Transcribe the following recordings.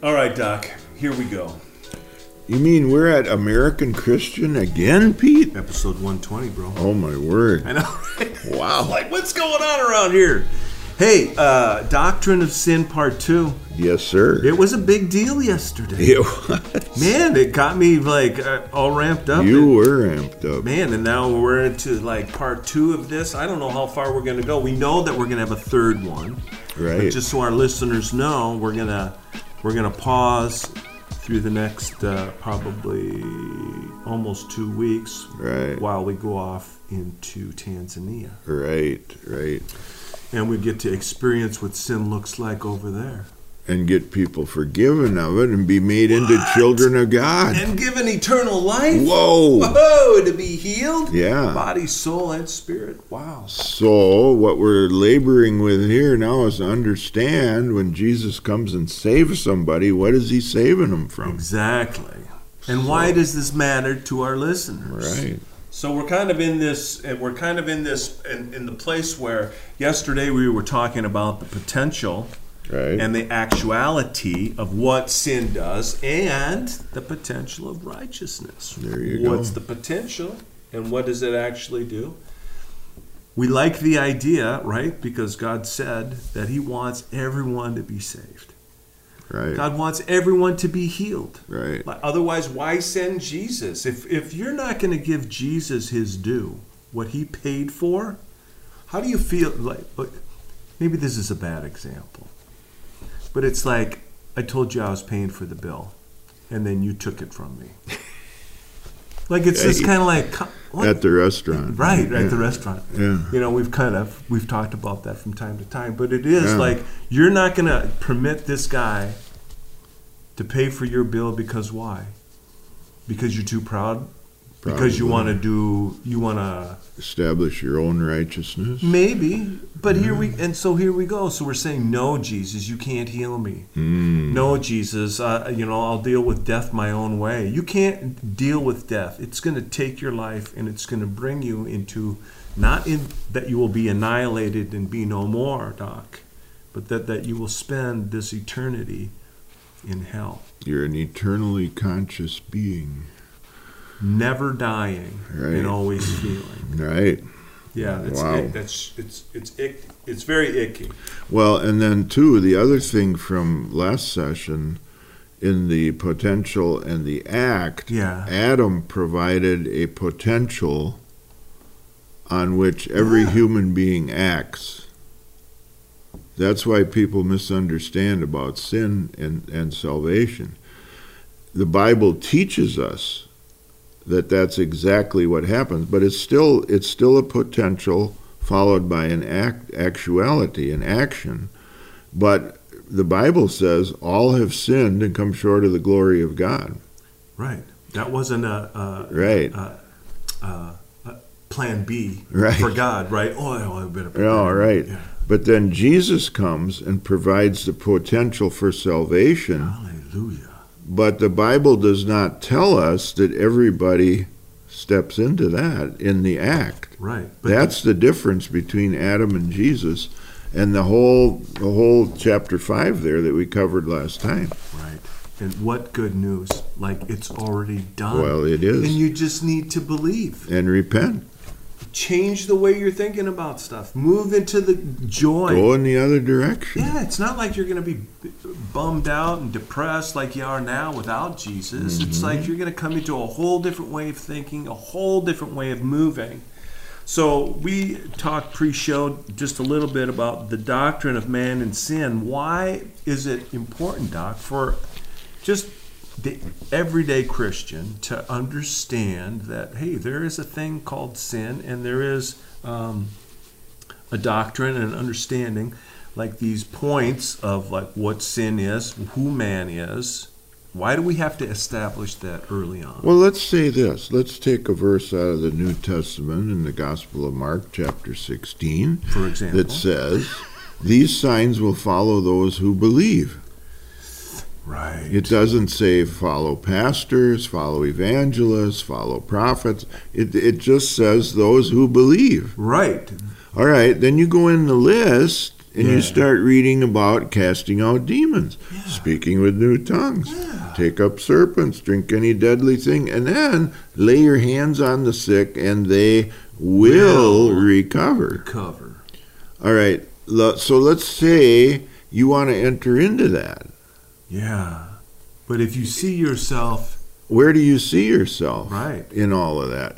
All right, Doc, here we go. You mean we're at American Christian again, Pete? Episode 120, bro. Oh, my word. I know, right? Wow. It's like, what's going on around here? Hey, Doctrine of Sin Part 2. Yes, sir. It was a big deal yesterday. It was. Man, it got me, all ramped up. You were amped up. Man, and now we're into, Part 2 of this. I don't know how far we're going to go. We know that we're going to have a third one. Right. But just so our listeners know, we're gonna pause through the next probably almost 2 weeks, right, while we go off into Tanzania. Right. And we get to experience what sin looks like over there. And get people forgiven of it and be made into children of God. And given eternal life. Whoa, to be healed. Yeah. Body, soul, and spirit. Wow. So what we're laboring with here now is to understand when Jesus comes and saves somebody, what is he saving them from? Exactly. And why does this matter to our listeners? Right. So we're kind of in this, in the place where yesterday we were talking about the potential, right, and the actuality of what sin does and the potential of righteousness. There you go. What's the potential and what does it actually do? We like the idea, right? Because God said that he wants everyone to be saved. Right. God wants everyone to be healed. Right. Otherwise, why send Jesus? If you're not going to give Jesus his due, what he paid for, how do you feel? Maybe this is a bad example, but it's like I told you I was paying for the bill, and then you took it from me. It's just kind of like what? At the restaurant, right? At the restaurant. Yeah. We've talked about that from time to time, but it is like you're not going to permit this guy to pay for your bill because why? Because you're too proud. Probably. Because you want to establish your own righteousness. Maybe, but here we go. So we're saying, no, Jesus, you can't heal me. No, Jesus, I'll deal with death my own way. You can't deal with death. It's going to take your life, and it's going to bring you into not in that you will be annihilated and be no more, Doc, but that you will spend this eternity in hell. You're an eternally conscious being. Never dying, right, and always feeling. Right. Yeah. Wow. It's very icky. Well, and then too, the other thing from last session, in the potential and the act, Adam provided a potential on which every human being acts. That's why people misunderstand about sin and salvation. The Bible teaches us that that's exactly what happens, but it's still a potential followed by an actuality, an action. But the Bible says all have sinned and come short of the glory of God. Right. That wasn't a plan B for God, right? I better. Right. Yeah. But then Jesus comes and provides the potential for salvation. Hallelujah. But the Bible does not tell us that everybody steps into that in the act. Right. That's the difference between Adam and Jesus and the whole chapter 5 there that we covered last time. Right. And what good news. It's already done. Well, it is. And you just need to believe. And repent. Change the way you're thinking about stuff. Move into the joy. Go in the other direction. Yeah, it's not like you're going to be bummed out and depressed like you are now without Jesus. Mm-hmm. It's like you're going to come into a whole different way of thinking, a whole different way of moving. So we talked pre-show just a little bit about the doctrine of man and sin. Why is it important, Doc, for just the everyday Christian to understand that, hey, there is a thing called sin, and there is a doctrine and an understanding, like these points of what sin is, who man is. Why do we have to establish that early on? Well, let's say this. Let's take a verse out of the New Testament in the Gospel of Mark, chapter 16, for example, that says, "These signs will follow those who believe." Right. It doesn't say follow pastors, follow evangelists, follow prophets. It just says those who believe. Right. All right, then you go in the list, And you start reading about casting out demons, speaking with new tongues, take up serpents, drink any deadly thing, and then lay your hands on the sick and they will recover. All right, so let's say you want to enter into that. Yeah, but if you see yourself... Where do you see yourself in all of that?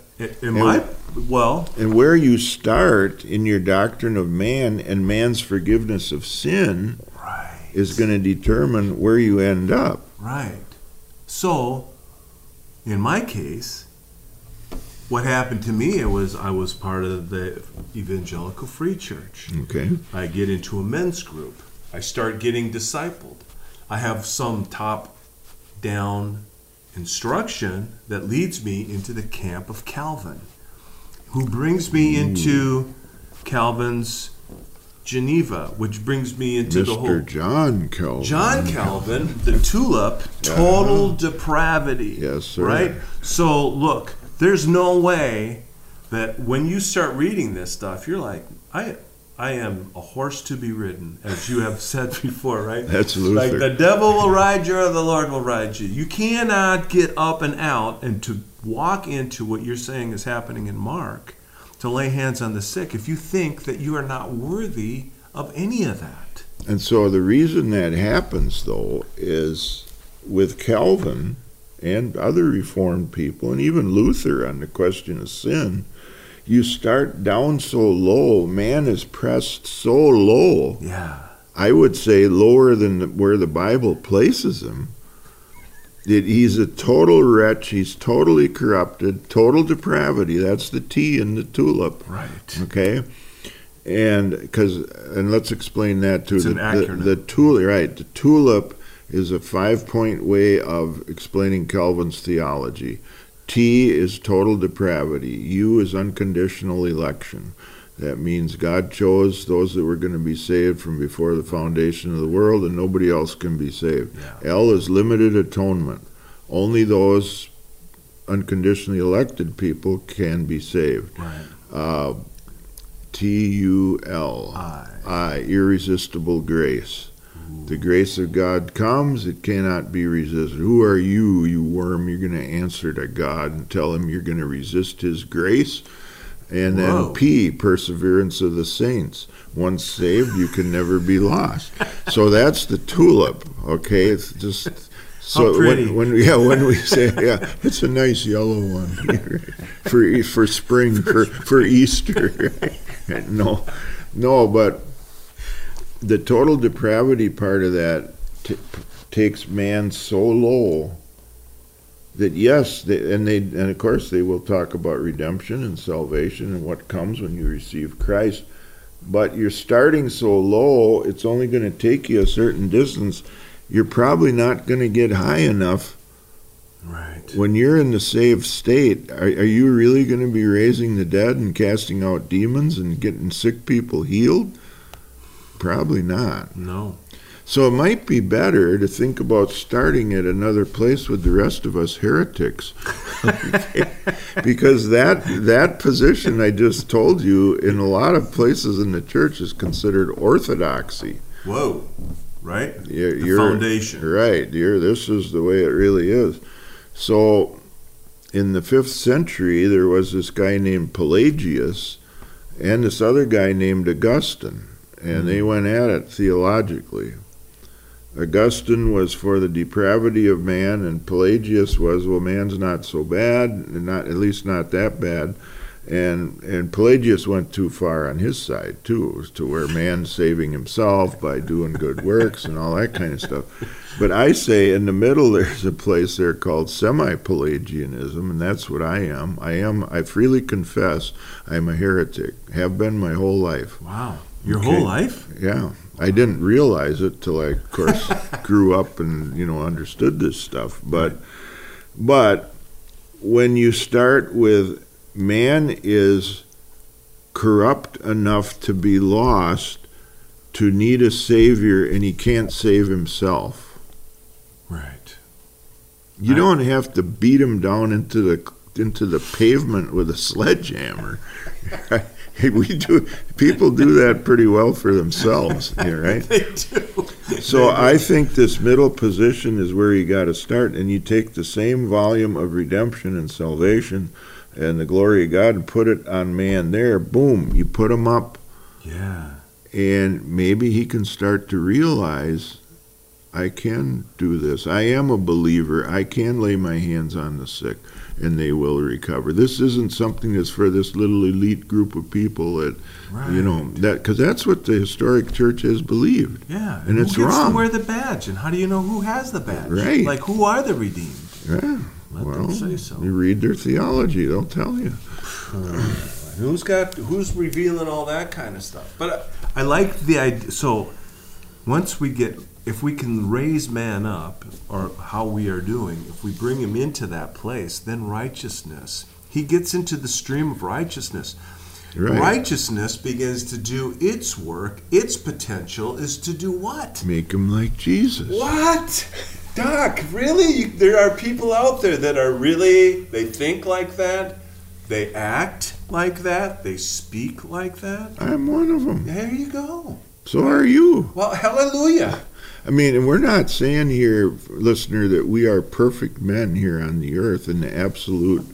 And where you start in your doctrine of man and man's forgiveness of sin is going to determine where you end up. Right. So, in my case, what happened to me I was part of the Evangelical Free Church. Okay. I get into a men's group. I start getting discipled. I have some top-down instruction that leads me into the camp of Calvin, who brings me into Calvin's Geneva, which brings me into the whole... John Calvin. John Calvin, the tulip, total depravity. Yes, sir. Right? So, look, there's no way that when you start reading this stuff, you're like, I am a horse to be ridden, as you have said before, right? That's Luther. Like the devil will ride you or the Lord will ride you. You cannot get up and out and to walk into what you're saying is happening in Mark, to lay hands on the sick, if you think that you are not worthy of any of that. And so the reason that happens, though, is with Calvin and other Reformed people, and even Luther on the question of sin, you start down so low, man is pressed so low. Yeah. I would say lower than where the Bible places him. He's a total wretch. He's totally corrupted, total depravity. That's the T in the tulip. Right. Okay? And let's explain that too. It's an acronym. The tulip, right. The tulip is a 5-point way of explaining Calvin's theology. T is total depravity. U is unconditional election. That means God chose those that were going to be saved from before the foundation of the world, and nobody else can be saved. Yeah. L is limited atonement. Only those unconditionally elected people can be saved. Right. T-U-L. I, irresistible grace. The grace of God comes, it cannot be resisted. Who are you, you worm? You're going to answer to God and tell him you're going to resist his grace. And then P, perseverance of the saints. Once saved, you can never be lost. So that's the tulip, okay? It's just... So how pretty. when we say, it's a nice yellow one for spring, for Easter. No, but the total depravity part of that takes man so low that and of course they will talk about redemption and salvation and what comes when you receive Christ, but you're starting so low, it's only going to take you a certain distance. You're probably not going to get high enough. Right. When you're in the saved state, are you really going to be raising the dead and casting out demons and getting sick people healed? Probably not. No. So it might be better to think about starting at another place with the rest of us heretics. Because that position I just told you in a lot of places in the church is considered orthodoxy. Whoa. Right? The foundation. Right. This is the way it really is. So in the 5th century, there was this guy named Pelagius and this other guy named Augustine, and they went at it theologically. Augustine was for the depravity of man, and Pelagius was, well, man's not so bad, and at least not that bad. And Pelagius went too far on his side, too. It was to where man's saving himself by doing good works and all that kind of stuff. But I say in the middle there's a place there called semi-Pelagianism, and that's what I am. I freely confess I'm a heretic, have been my whole life. Wow. Your whole life? Yeah. I didn't realize it till I, of course, grew up and, understood this stuff. But when you start with man is corrupt enough to be lost, to need a savior, and he can't save himself. Right. You don't have to beat him down into the into the pavement with a sledgehammer. People do that pretty well for themselves here, right? They do. So I think this middle position is where you got to start, and you take the same volume of redemption and salvation and the glory of God and put it on man there. Boom, you put him up. Yeah. And maybe he can start to realize, I can do this. I am a believer. I can lay my hands on the sick, and they will recover. This isn't something that's for this little elite group of people that, because that's what the historic church has believed. Yeah. And it's who gets wrong. to wear the badge? And how do you know who has the badge? Right. Like, who are the redeemed? Yeah. Let them say so. You read their theology, they'll tell you. Who's revealing all that kind of stuff? But I like the idea. So once if we can raise man up, or how we are doing, if we bring him into that place, then righteousness, he gets into the stream of righteousness. Right. Righteousness begins to do its work. Its potential is to do what? Make him like Jesus. What? Doc, really? There are people out there that are really, they think like that, they act like that, they speak like that. I'm one of them. There you go. So are you. Well, hallelujah. I mean, and we're not saying here, listener, that we are perfect men here on the earth in the absolute,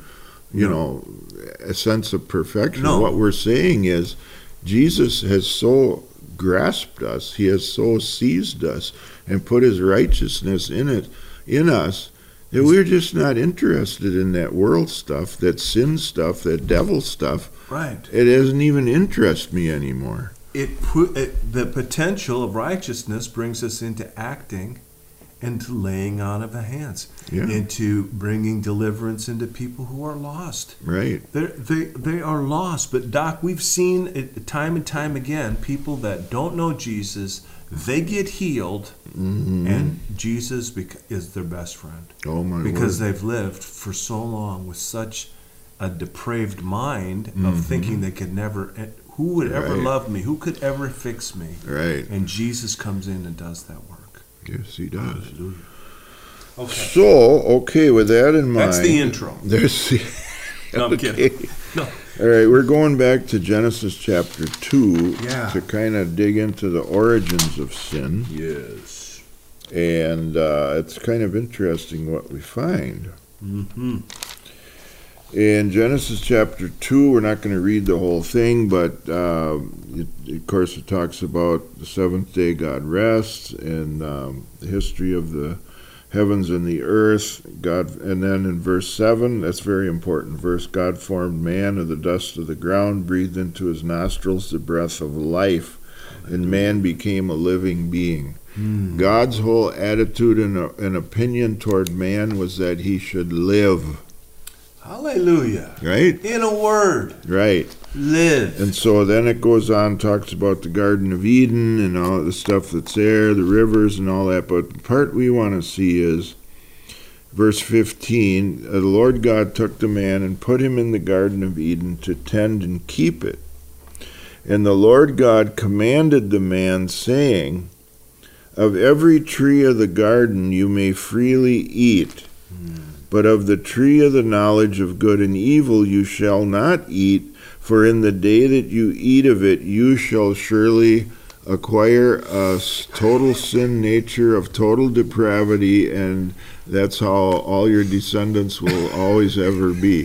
a sense of perfection. No. What we're saying is Jesus has so grasped us, he has so seized us and put his righteousness in us, that we're just not interested in that world stuff, that sin stuff, that devil stuff. Right. It doesn't even interest me anymore. The potential of righteousness brings us into acting and to laying on of the hands, into bringing deliverance into people who are lost. Right. They are lost. But Doc, we've seen it time and time again, people that don't know Jesus, they get healed, and Jesus is their best friend. Oh my Because word. they've lived for so long with such a depraved mind of thinking they could never, who would ever love me? Who could ever fix me? Right. And Jesus comes in and does that work. Yes, he does. Hallelujah. Okay. So, with that in mind. That's the intro. There's the. No, I'm kidding. No. All right, we're going back to Genesis chapter 2 Yeah. to kind of dig into the origins of sin. Yes. And it's kind of interesting what we find. Mm-hmm. In Genesis chapter 2, we're not going to read the whole thing, but of course it talks about the seventh day God rests, and the history of the heavens and the earth. And then in verse 7, that's very important verse, God formed man of the dust of the ground, breathed into his nostrils the breath of life, and man became a living being. God's whole attitude and opinion toward man was that he should live. Hallelujah. Right? In a word. Right. Live. And so then it goes on, talks about the Garden of Eden and all the stuff that's there, the rivers and all that. But the part we want to see is verse 15. The Lord God took the man and put him in the Garden of Eden to tend and keep it. And the Lord God commanded the man, saying, of every tree of the garden you may freely eat, but of the tree of the knowledge of good and evil you shall not eat, for in the day that you eat of it you shall surely acquire a total sin nature of total depravity, and that's how all your descendants will always ever be.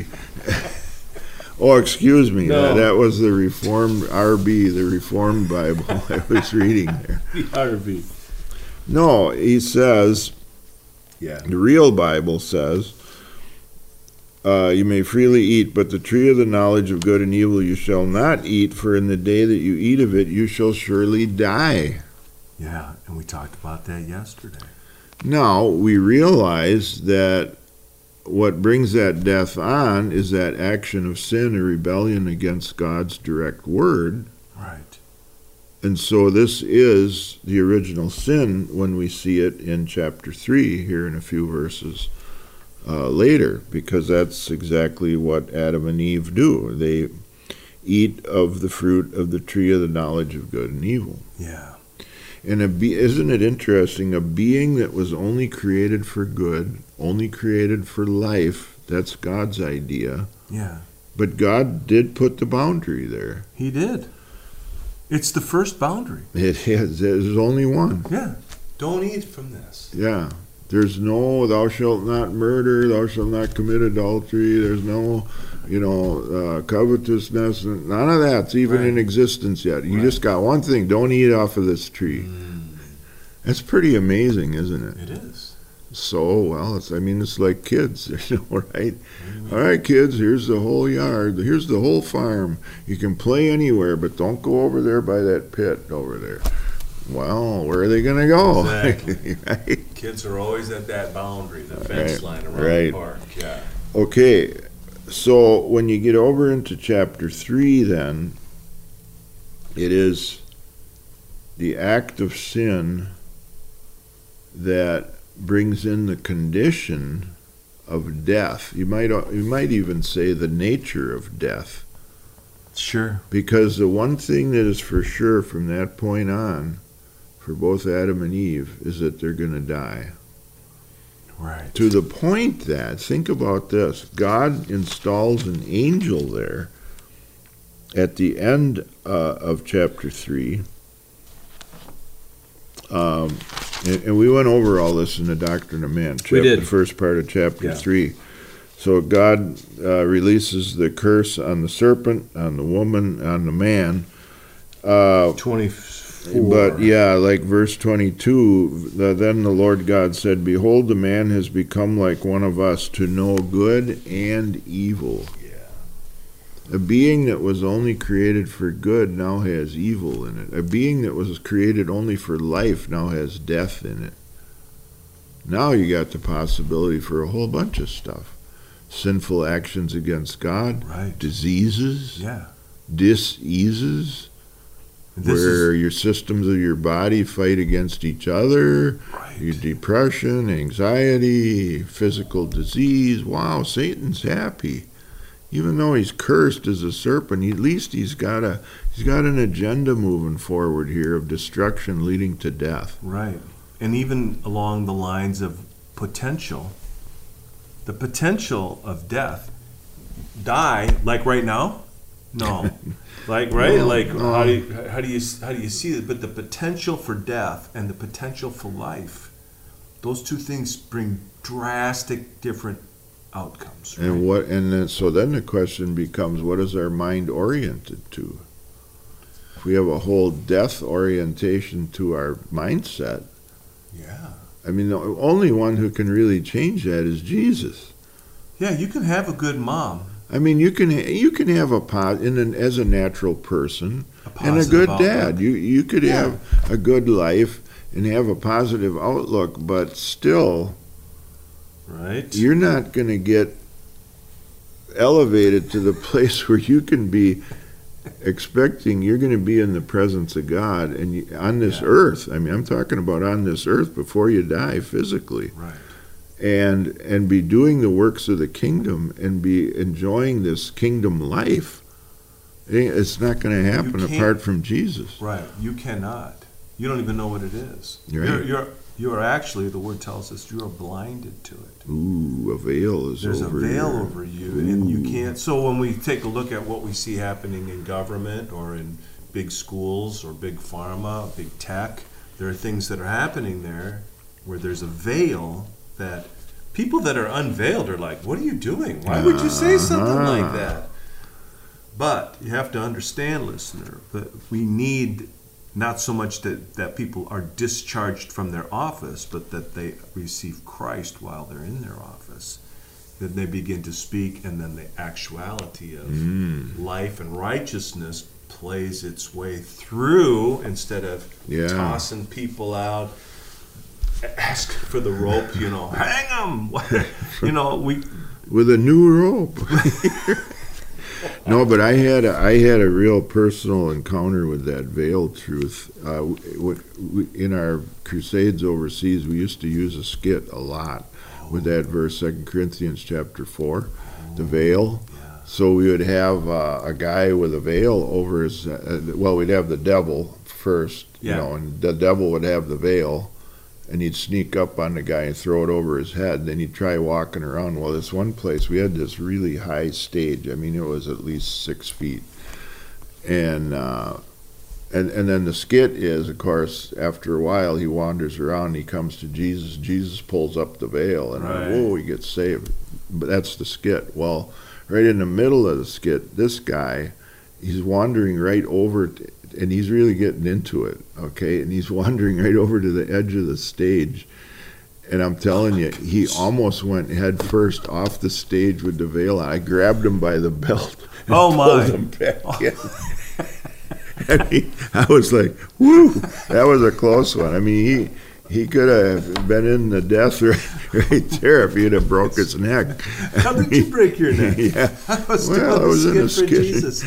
Oh, excuse me. No. That was the Reformed RB, the Reformed Bible I was reading there. The RV. No, he says, the real Bible says, you may freely eat, but the tree of the knowledge of good and evil you shall not eat, for in the day that you eat of it you shall surely die. Yeah, and we talked about that yesterday. Now, we realize that what brings that death on is that action of sin or rebellion against God's direct word. Right. And so this is the original sin when we see it in chapter 3 here in a few verses later, because that's exactly what Adam and Eve do. They eat of the fruit of the tree of the knowledge of good and evil. Yeah. And isn't it interesting, a being that was only created for good, only created for life, That's God's idea. Yeah. But God did put the boundary there. He did. It's the first boundary. It is. There's only one. Yeah. Don't eat from this. Yeah. There's no, thou shalt not murder, thou shalt not commit adultery. There's no, covetousness. None of that's even in existence yet. You just got one thing. Don't eat off of this tree. That's pretty amazing, isn't it? It is. So, well, it's like kids, right? All right, kids, here's the whole yard. Here's the whole farm. You can play anywhere, but don't go over there by that pit over there. Well, where are they going to go? Exactly. Right? Kids are always at that boundary, the fence line around the park. Yeah. Okay, so when you get over into chapter 3, then, it is the act of sin that brings in the condition of death. You might even say the nature of death. Sure. Because the one thing that is for sure from that point on, for both Adam and Eve, is that they're going to die. Right. To the point that, think about this, God installs an angel there at the end of chapter 3. And we went over all this in the Doctrine of Man. We did. The first part of chapter 3. So God releases the curse on the serpent, on the woman, on the man. 24. But like verse 22, then the Lord God said, behold, the man has become like one of us to know good and evil. Yeah. A being that was only created for good now has evil in it. A being that was created only for life now has death in it. Now you got the possibility for a whole bunch of stuff. Sinful actions against God, diseases, diseases, where your systems of your body fight against each other, your depression, anxiety, physical disease. Wow, Satan's happy. Even though he's cursed as a serpent, at least he's got an agenda moving forward here of destruction leading to death. Right. And even along the lines of potential, the potential of death. Die, like right now? No. Like, right? How do you see it? But the potential for death and the potential for life, those two things bring drastic different outcomes. Right? So then the question becomes, what is our mind oriented to? If we have a whole death orientation to our mindset, I mean, the only one who can really change that is Jesus. Yeah, you can have a good mom. I mean, you can have as a natural person and a good dad. You could have a good life and have a positive outlook, but still, you're not going to get elevated to the place where you can be expecting you're going to be in the presence of God and on this earth. I mean, I'm talking about on this earth before you die physically. Right. And be doing the works of the kingdom and be enjoying this kingdom life. It's not going to happen apart from Jesus. Right. You cannot. You don't even know what it is. Right. You are actually, the word tells us, you are blinded to it. Ooh, a veil is There's over a veil here. over you, and you can't. So when we take a look at what we see happening in government or in big schools or big pharma, big tech, there are things that are happening there where there's a veil that people that are unveiled are like, what are you doing? Why would you say something like that? But you have to understand, listener, that we need not so much that people are discharged from their office, but that they receive Christ while they're in their office. That they begin to speak, and then the actuality of life and righteousness plays its way through instead of tossing people out. Ask for the rope, hang them. With a new rope. No, but I had a real personal encounter with that veiled truth. In our crusades overseas, we used to use a skit a lot with that verse, 2 Corinthians chapter 4, the veil. Yeah. So we would have a guy with a veil over his. We'd have the devil first, and the devil would have the veil. and he'd sneak up on the guy and throw it over his head. Then he'd try walking around. Well, this one place, we had this really high stage. I mean, it was at least 6 feet. And then the skit is, of course, after a while, he wanders around, and he comes to Jesus. Jesus pulls up the veil, and whoa, he gets saved. But that's the skit. Well, right in the middle of the skit, this guy, he's wandering right over, and he's really getting into it, okay? And he's wandering right over to the edge of the stage. And I'm telling you, he almost went head first off the stage with the veil on. I grabbed him by the belt and pulled him back in. And I was like, whoo, that was a close one. I mean, he could have been in the death right there if he'd have broke his neck. How did you break your neck? Yeah. I was in a skit for Jesus.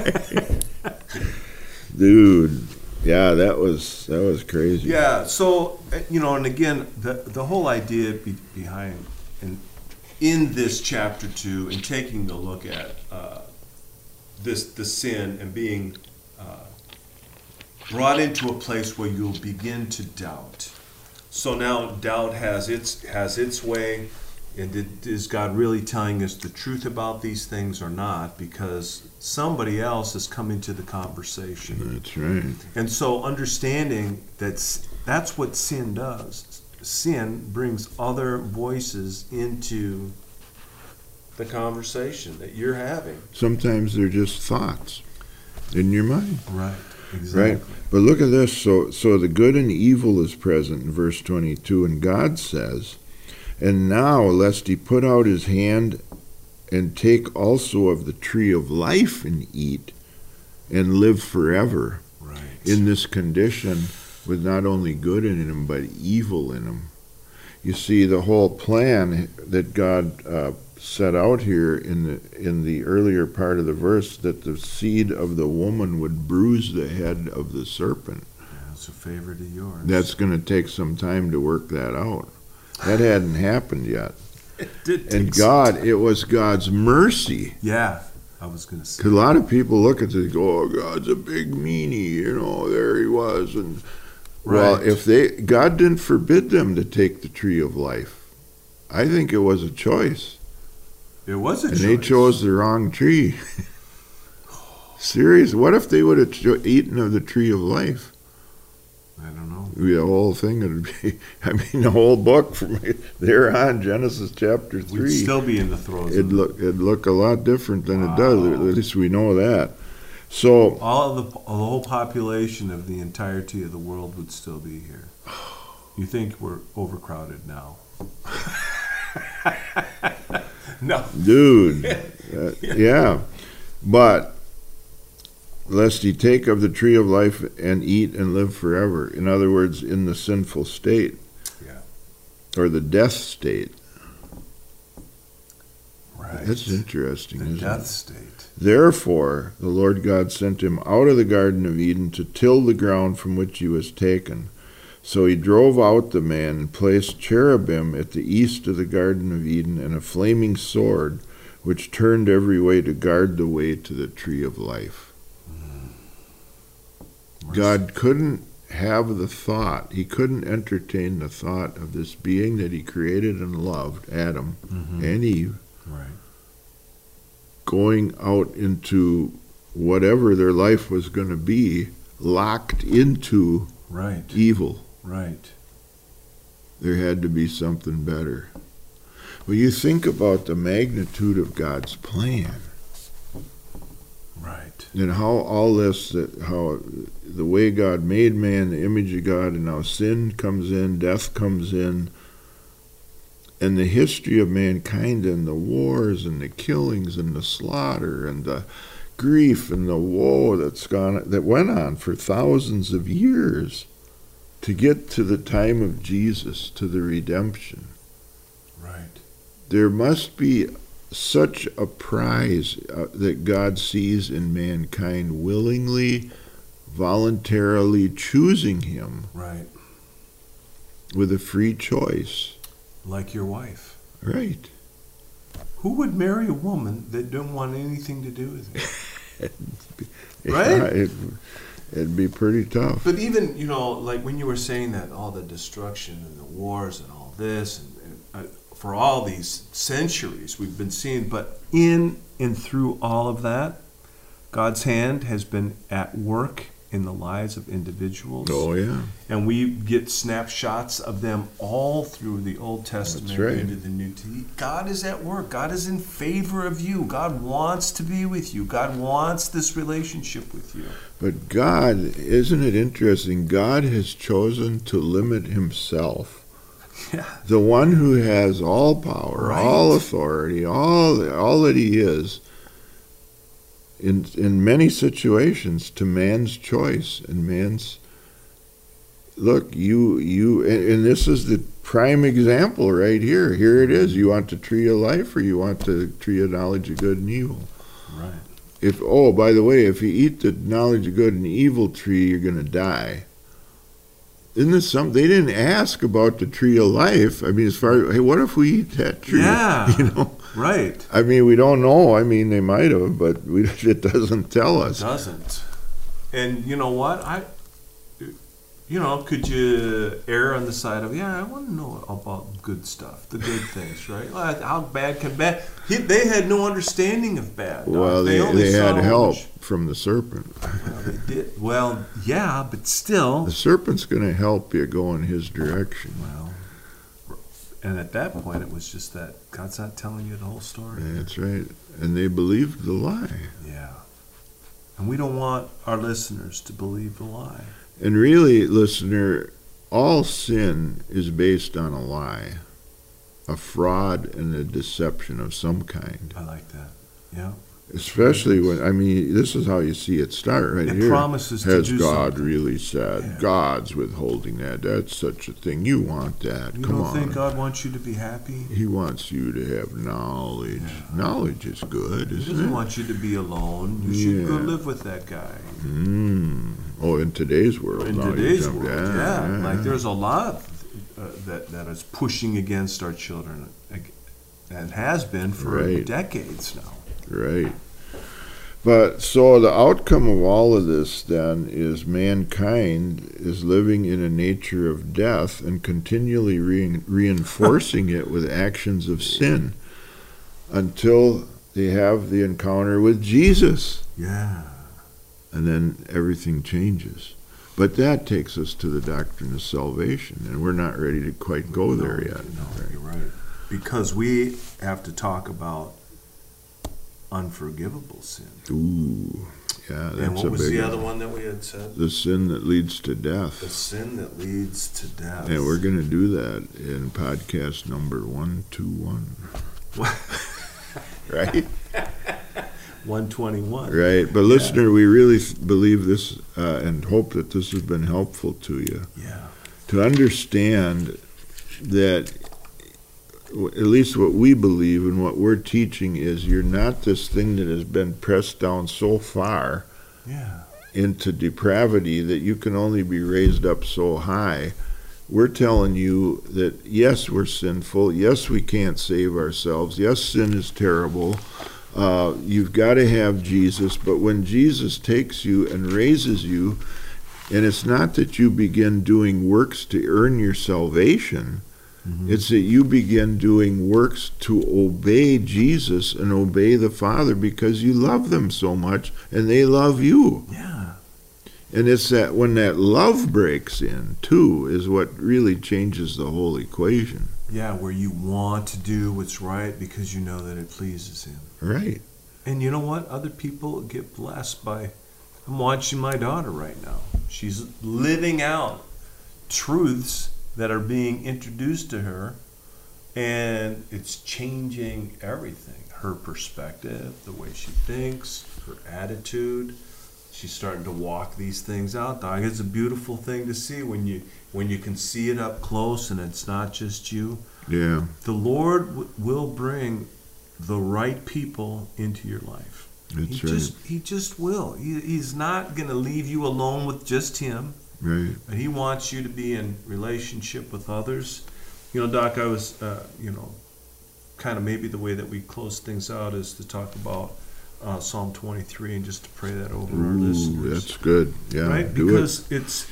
Dude, yeah, that was crazy. Yeah, so, and again, the whole idea behind, in this chapter 2, and taking a look at the sin and being brought into a place where you'll begin to doubt. So now doubt has its way, and is God really telling us the truth about these things or not? Because somebody else is coming to the conversation. That's right. And so understanding that's what sin does. Sin brings other voices into the conversation that you're having. Sometimes they're just thoughts in your mind. Right. Exactly. Right. But look at this. So the good and evil is present in verse 22, and God says, "And now, lest he put out his hand and take also of the tree of life and eat, and live forever." Right. In this condition, with not only good in him, but evil in him. You see, the whole plan that God set out here in the earlier part of the verse, that the seed of the woman would bruise the head of the serpent. That's a favorite of yours. That's going to take some time to work that out. That hadn't happened yet. It did. And God, it was God's mercy. Yeah, I was going to say. Because a lot of people look at this and go, "Oh, God's a big meanie, there he was." And well, if God didn't forbid them to take the tree of life. I think it was a choice. It was a choice. And they chose the wrong tree. Serious? What if they would have eaten of the tree of life? I don't know. The whole thing would be, the whole book from there on, Genesis chapter 3. We'd still be in the throes. It'd look a lot different than it does. At least we know that. So the whole population of the entirety of the world would still be here. You think we're overcrowded now? No. Dude. Yeah. But lest he take of the tree of life and eat and live forever. In other words, in the sinful state. Yeah. Or the death state. Right. That's interesting, isn't it? The death state. Therefore, the Lord God sent him out of the Garden of Eden to till the ground from which he was taken. So he drove out the man and placed cherubim at the east of the Garden of Eden and a flaming sword, which turned every way to guard the way to the tree of life. God couldn't have the thought, he couldn't entertain the thought of this being that he created and loved, Adam and Eve, going out into whatever their life was going to be, locked into evil. Right. There had to be something better. Well, you think about the magnitude of God's plan. Right. And how all this, how the way God made man, the image of God, and how sin comes in, death comes in, and the history of mankind and the wars and the killings and the slaughter and the grief and the woe that went on for thousands of years to get to the time of Jesus, to the redemption. Right. There must be such a prize that God sees in mankind willingly, voluntarily choosing him. Right. With a free choice. Like your wife. Right. Who would marry a woman that didn't want anything to do with it? Right? It'd be pretty tough. But even, like when you were saying that all the destruction and the wars and all this, and for all these centuries we've been seeing, but in and through all of that, God's hand has been at work in the lives of individuals. Oh, yeah. And we get snapshots of them all through the Old Testament into the New Testament. God is at work. God is in favor of you. God wants to be with you. God wants this relationship with you. But God, isn't it interesting? God has chosen to limit himself. Yeah. The one who has all power, all authority, all that he is, in many situations, to man's choice and man's look. And this is the prime example right here. Here it is. You want the tree of life, or you want the tree of knowledge of good and evil? Right. By the way, if you eat the knowledge of good and evil tree, you're going to die. Isn't this something? They didn't ask about the tree of life. I mean, as far as, hey, what if we eat that tree? Yeah. Right. I mean, we don't know. I mean, they might have, but it doesn't tell us. It doesn't. And you know what? Could you err on the side of, I want to know about good stuff, the good things, right? How bad can bad? They had no understanding of bad. Well, they had help from the serpent. Well, they did. Well, yeah, but still. The serpent's going to help you go in his direction. Well, and at that point, it was just that God's not telling you the whole story. That's right. And they believed the lie. Yeah. And we don't want our listeners to believe the lie. And really, listener, all sin is based on a lie, a fraud and a deception of some kind. I like that. Yeah. Especially when, this is how you see it start right here. It promises to do God something. really said? Yeah. God's withholding that. That's such a thing. You want that. You Come on. don't think God wants you to be happy? He wants you to have knowledge. Yeah. Knowledge is good, isn't it? He doesn't want you to be alone. You should go live with that guy. Oh, in today's world. In today's world, yeah. Like there's a lot that is pushing against our children, and has been for decades now. Right. But so the outcome of all of this then is mankind is living in a nature of death and continually reinforcing it with actions of sin until they have the encounter with Jesus. Yeah. And then everything changes. But that takes us to the doctrine of salvation, and we're not ready to quite go there yet. No, you're right. Because we have to talk about unforgivable sin. Ooh, yeah, that's a big one. And what was the other one that we had said? The sin that leads to death. The sin that leads to death. And we're going to do that in podcast number 121. Right? 121. Right. But listener, we really believe this and hope that this has been helpful to you. Yeah. To understand that at least what we believe and what we're teaching is you're not this thing that has been pressed down so far into depravity that you can only be raised up so high. We're telling you that, yes, we're sinful. Yes, we can't save ourselves. Yes, sin is terrible. You've got to have Jesus. But when Jesus takes you and raises you, and it's not that you begin doing works to earn your salvation, it's that you begin doing works to obey Jesus and obey the Father because you love them so much and they love you. Yeah. And it's that when that love breaks in, too, is what really changes the whole equation. Yeah, where you want to do what's right because you know that it pleases Him. Right. And you know what? Other people get blessed by... I'm watching my daughter right now. She's living out truths that are being introduced to her, and it's changing everything. Her perspective, the way she thinks, her attitude. She's starting to walk these things out. Dog, it's a beautiful thing to see when you can see it up close and it's not just you. Yeah. The Lord will bring the right people into your life. That's right. He just will. He's not going to leave you alone with just Him. Right. But He wants you to be in relationship with others. Doc, I was, kind of maybe the way that we close things out is to talk about Psalm 23 and just to pray that over our listeners. That's good. Yeah, right? Because it's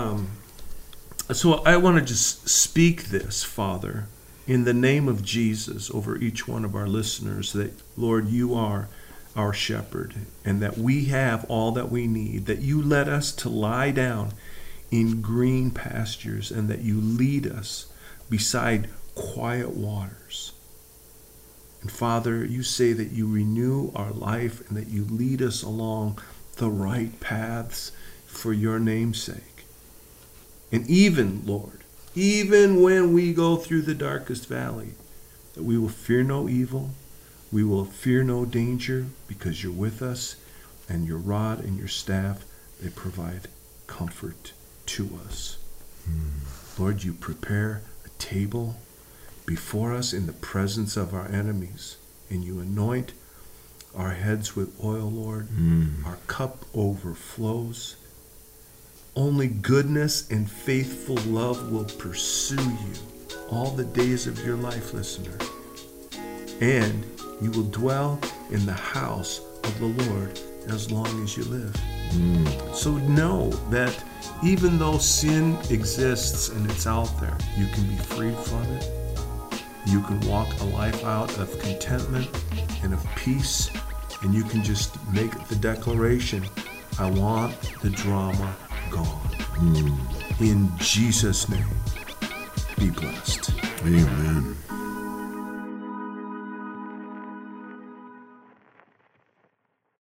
so I want to just speak this, Father, in the name of Jesus over each one of our listeners, that, Lord, you are our shepherd, and that we have all that we need, that you led us to lie down in green pastures, and that you lead us beside quiet waters. And Father, you say that you renew our life and that you lead us along the right paths for your name's sake. And even, Lord, even when we go through the darkest valley, that we will fear no evil, we will fear no danger, because you're with us, and your rod and your staff, they provide comfort to us. Lord, you prepare a table before us in the presence of our enemies, and you anoint our heads with oil, Lord. Our cup overflows. Only goodness and faithful love will pursue you all the days of your life, listener. And you will dwell in the house of the Lord as long as you live. So know that even though sin exists and it's out there, you can be freed from it. You can walk a life out of contentment and of peace, and you can just make the declaration, I want the drama gone. In Jesus' name, be blessed. Amen.